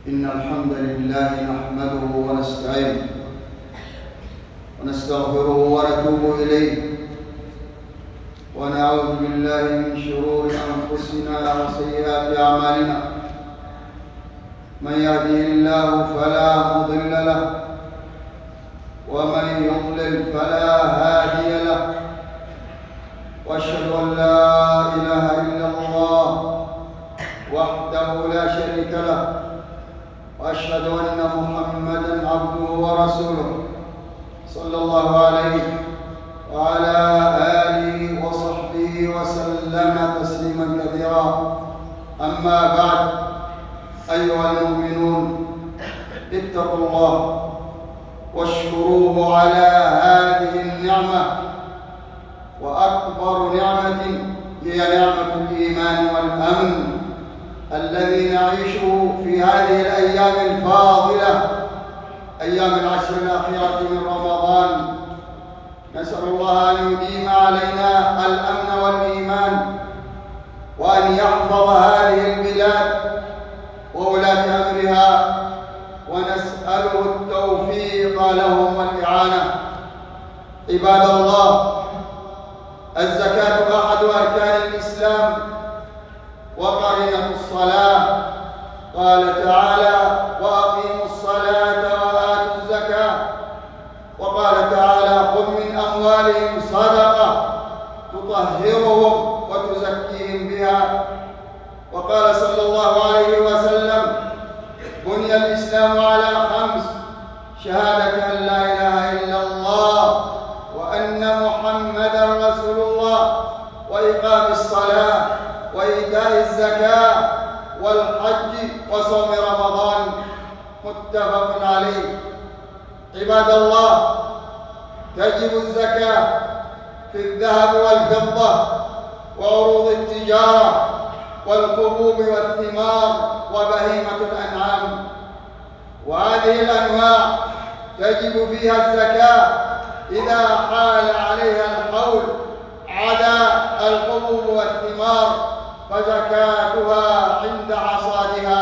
إن الحمد لله نحمده ونستعينه ونستغفره ونتوب إليه ونعوذ بالله من شرور أنفسنا وسيئات أعمالنا. من يهده الله فلا مضل له ومن يضلل فلا هادي له، وأشهد أن لا إله إلا الله وحده لا شريك له، وأشهد أن محمدًا عبده ورسوله صلى الله عليه وعلى آله وصحبه وسلم تسليمًا كثيرا. أما بعد، أيها المؤمنون، اتقوا الله واشكروه على هذه النعمة، وأكبر نعمة هي نعمة الإيمان والأمن الذي نعيشه في هذه الأيام الفاضلة، أيام العشر الأخيرة من رمضان. نسأل الله أن يديم علينا الأمن والإيمان، وأن يحفظ هذه البلاد وولاة أمرها، ونسأله التوفيق لهم والإعانة. عباد الله، الزكاة أحد أركان الإسلام وقرينة الصلاة. قال تعالى: وأقيموا الصلاة وآتوا الزكاة. وقال تعالى: خذ من أموالهم صدقة تطهرهم وتزكيهم بها. وقال صلى الله عليه وسلم: بني الإسلام على 5: شهادة أن لا إله إلا الله وأن محمدًا رسول الله، وإقام الصلاة، وإيتاء الزكاة، والحج، وصوم رمضان. متفق عليه. عباد الله، تجب الزكاة في الذهب والفضة وعروض التجارة والحبوب والثمار وبهيمة الأنعام، وهذه الأنواع تجب فيها الزكاة إذا حال عليها الحول، عدا الحبوب والثمار فزكاتها عند حصادها.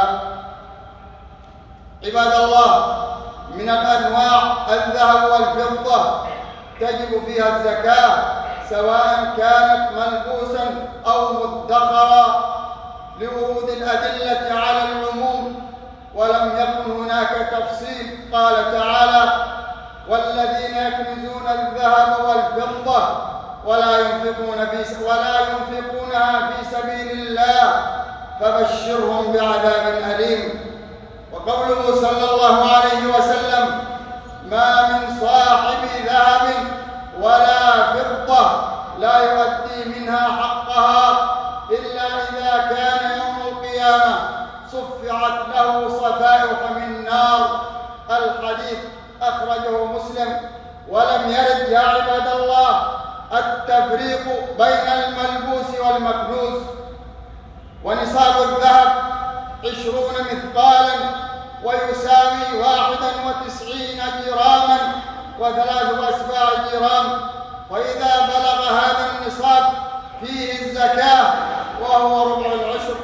عباد الله، من الأنواع الذهب والفضة تجب فيها الزكاة، سواء كانت ملبوسا أو مدخرا، لورود الأدلة على العموم، ولم يكن هناك تفصيل. قال تعالى: والذين يكنزون الذهب والفضة ولا ينفقونها في سبيل الله فبشرهم بعذاب أليم. وقوله صلى الله عليه وسلم: ما من صاحب ذهب ولا فضة لا يؤدي منها حقها إلا إذا كان يوم القيامة صفعت له صفائح من نار. الحديث أخرجه مسلم. ولم يرد يا عباد الله التفريق بين الملبوس والمكنوز. ونصاب الذهب 20 مثقالا، ويساوي 91 جراما و3 أسباع جرام. وإذا بلغ هذا النصاب فيه الزكاة، وهو ربع العشر.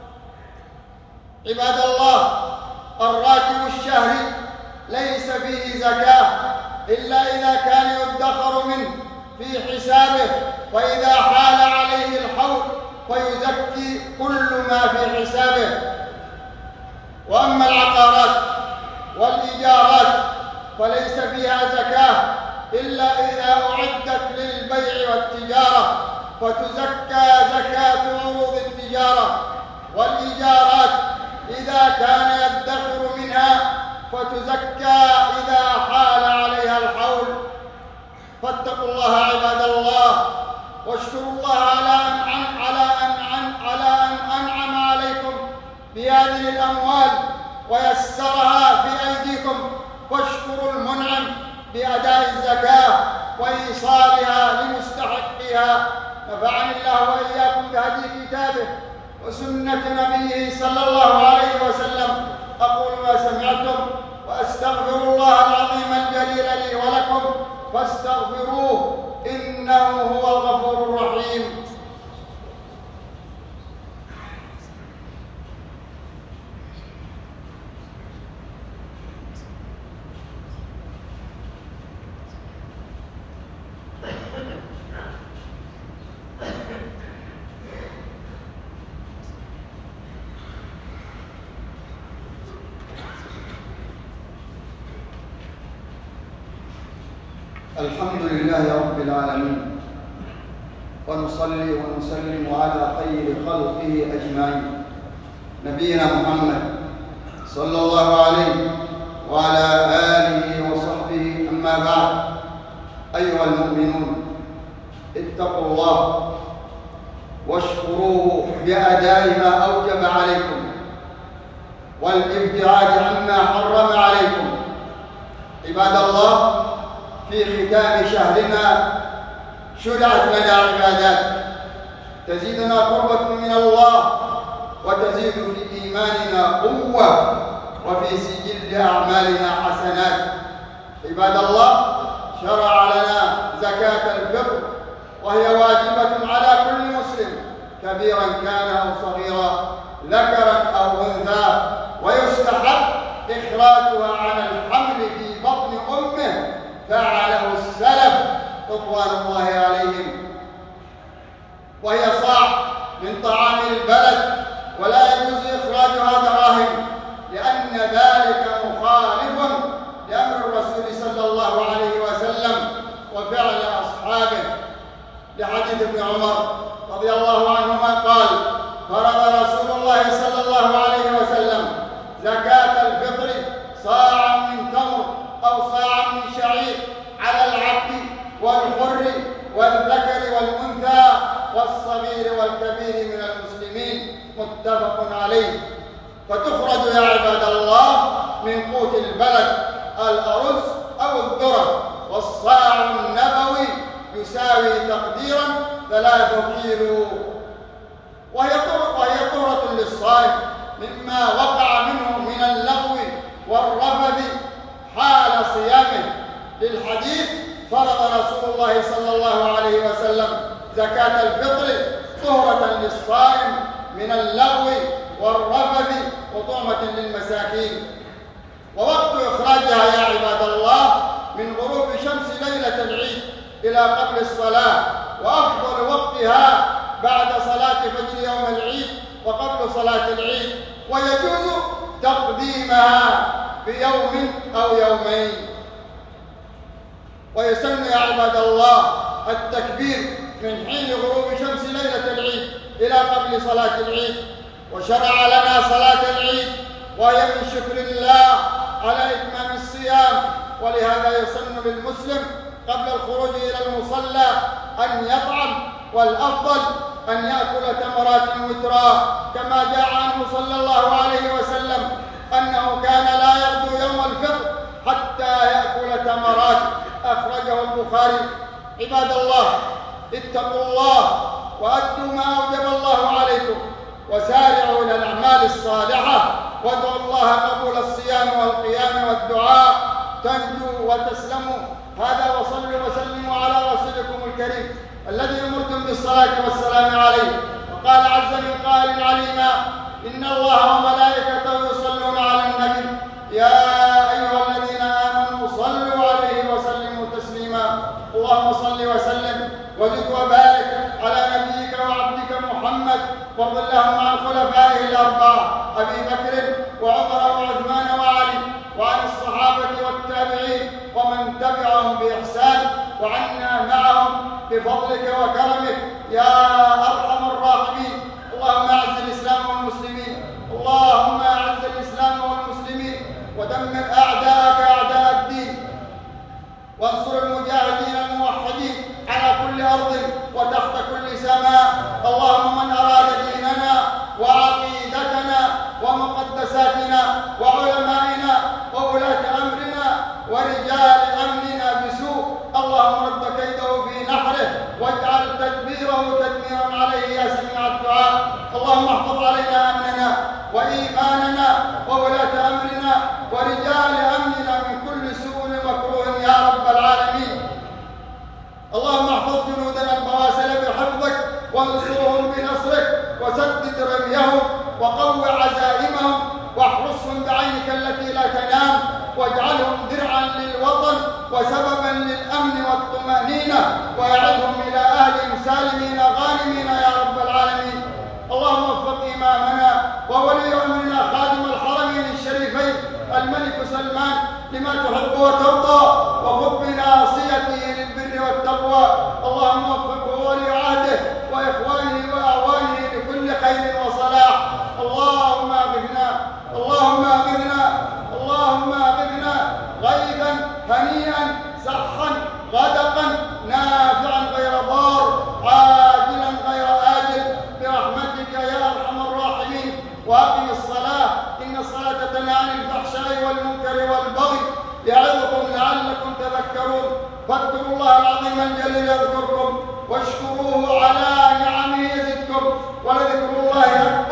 عباد الله، الراتب الشهري ليس فيه زكاة إلا إذا كان يدخر منه في حسابه، وإذا حال عليه الحول فيزكي كل ما في حسابه. وأما العقارات والإيجارات فليس فيها زكاة إلا إذا أعدت للبيع والتجارة، فتزكى زكاة عروض التجارة. والإيجارات إذا كان يدخر منها فتزكى إذا حال عليها الحول. فاتقوا الله عباد الله، واشكروا الله على أن أنعم عليكم بهذه الأموال ويسرها في أيديكم، واشكروا المنعم بأداء الزكاة وإيصالها لمستحقها. نفعني الله وإياكم بهدي كتابه وسنة نبيه صلى الله عليه وسلم. أقول ما سمعتم، وأستغفر الله العظيم الجليل لي ولكم، فاستغفروه إنه هو الغفور الرحيم. الحمد لله رب العالمين، ونصلي ونسلم على خير خلقه أجمعين، نبينا محمد صلى الله عليه وعلى آله وصحبه. أما بعد، أيها المؤمنون، اتقوا الله واشكروه بأداء ما أوجب عليكم والابتعاد عما حرم عليكم. عباد الله، في ختام شهرنا شرعت لنا عبادات تزيدنا قربة من الله وتزيد في إيماننا قوة وفي سجل أعمالنا حسنات. عباد الله، شرع لنا زكاة الفطر، وهي واجبة على كل مسلم كبيرا كان أو صغيرا، ذكرا أو أنثى، ويستحب إخراجها عن الحمل في بطن أمه، فعله السلف رضوان الله عليهم، وهي صاع من طعام البلد، ولا يجوز إخراجها دراهم، لأن ذلك مخالف لأمر الرسول صلى الله عليه وسلم وفعل أصحابه، لحديث ابن عمر رضي الله عنهما قال: فرض رسول الله صلى الله عليه وسلم زكاة الفطر صاعا من تمر أو صاعا من شعير على العبد والحر والذكر والأنثى والصغير والكبير من المسلمين، متفق عليه. فتخرج يا عباد الله من قوت البلد الأرز أو الذرة، والصاع النبوي يساوي تقديرا 3 كيلو، وهي طهرة للصائم مما وقع منه من اللغو والرفث حال صيامه، للحديث: فرض رسول الله صلى الله عليه وسلم زكاة الفطر طهرة للصائم من اللغو والرفث وطعمة للمساكين. ووقت إخراجها يا عباد الله من غروب شمس ليلة العيد إلى قبل الصلاة، وأفضل وقتها بعد صلاة فجر يوم العيد وقبل صلاة العيد، ويجوز تقديمها بيوم أو يومين. ويسن يا عباد الله التكبير من حين غروب شمس ليلة العيد إلى قبل صلاة العيد. وشرع لنا صلاة العيد، وهي من شكر الله على إتمام الصيام، ولهذا يسن للمسلم قبل الخروج إلى المصلى أن يطعم، والأفضل أن يأكل تمرات وترا، كما جاء عنه صلى الله عليه وسلم أنه كان لا يغدو يوم الفطر حتى يأكل تمرات، أخرجه البخاري. عباد الله، اتقوا الله وأدوا ما أوجب الله عليكم، وسارعوا إلى الأعمال الصالحة، وادعوا الله قبول الصيام والقيام والدعاء، تنجوا وتسلموا. هذا، وصلوا وسلموا على رسولكم الكريم الذي أمرتم بالصلاة والسلام عليه. وقال عز من قائل عليما: إن الله وملائكته يصلون على النبي، يا أيها الذين آمنوا صلوا عليه وسلموا تسليما. اللهم صل وسلم وزد وبارك على نبيك وعبدك محمد، وارض اللهم عن خلفائه الأربعة أبي بكر وعمر وعثمان وعلي، وعن الصحابة والتابعين ومن تبعهم بإحسان، وعنا معهم بفضلك وكرمك يا أرحم الراحمين. اللهم أعز الإسلام والمسلمين، اللهم أعز الإسلام والمسلمين، ودمر أعداءك أعداء الدين، وانصر المجاهدين الموحدين على كل أرض وتحت كل سماء. اللهم من أراد ديننا وعقيدتنا ومقدساتنا وعلمائنا وولاة أمرنا ورجال أمننا بسوء، اللهم رد كيده في نحره، واجعل تدبيره تدميرا عليه يا سميع الدعاء. اللهم احفظ علينا أمننا وإيماننا وولاة أمرنا ورجال أمننا من كل سوء ومكروه يا رب العالمين. اللهم احفظ جنودنا البواسل بحفظك، وانصرهم بنصرك، وسدد رميهم، وقو عزائمهم، واحرسهم بعينك التي لا تنام، واجعلهم درعا للوطن وسببا للأمن والطمأنينة، وأعدهم إلى أهلهم سالمين غانمين يا رب العالمين. اللهم وفق إمامنا وولي أمرنا خادم الحرمين الشريفين الملك سلمان لما تحب وترضى، وخذ بنا ناصيته للبر والتقوى. اللهم وفقه ولي عهده وإخوانه وأعوانه لكل خير وصلاح. اللهم أغثنا اللهم أغثنا اللهم أغثنا غيثا هنيئا سحا غدقا نافعا غير ضار عاجلا غير آجل برحمتك يا أرحم الراحمين. وأقم الصلاة إن الصلاة تنهى عن الفحشاء والمنكر والبغي يعظكم لعلكم تذكرون. فاذكروا الله العظيم الجليل يذكركم واشكروه على نعمه يزدكم ولذكر الله أكبر.